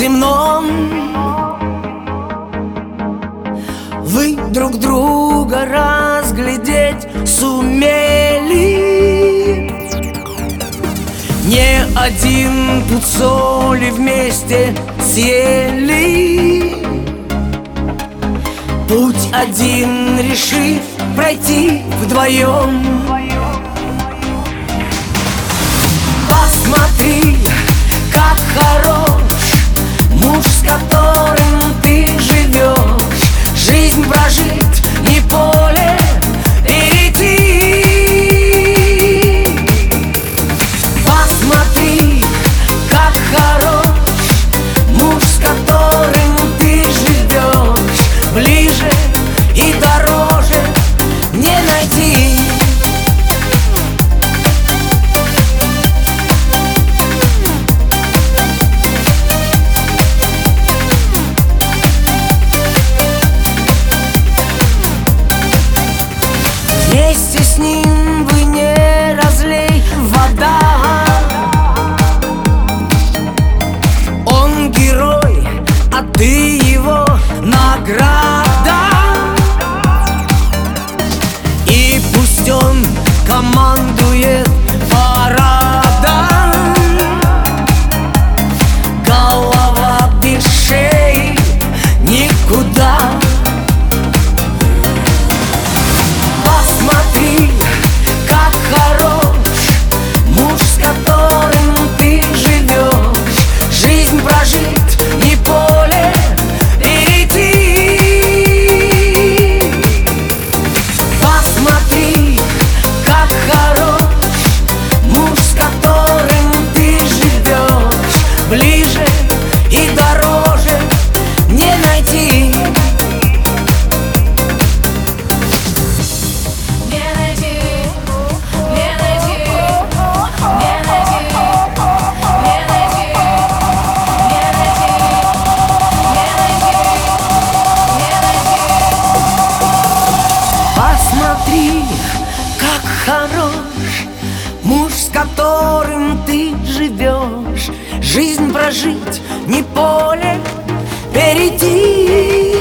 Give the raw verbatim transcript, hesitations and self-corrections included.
земном. Вы друг друга разглядеть сумели. Не один пуд соли вместе съели. Путь один решив пройти вдвоем. Посмотри, как хорош муж, с которым ты живешь. Жизнь прожить, не поле перейти. Посмотри, как хорош муж, с которым ты живешь. Ближе и дороже не найти. Вместе с ним вы не разлей вода. Он герой, а ты его награда. И пусть он командует парадом, голова без шеи никуда. Посмотри, как хорош муж, с которым ты живешь. Жизнь прожить, не поле перейти. Посмотри, как хорош муж, с которым ты живешь. Ближе и дороже не найти. Посмотри, как хорош муж, с которым ты живешь. Жизнь прожить, не поле перейти.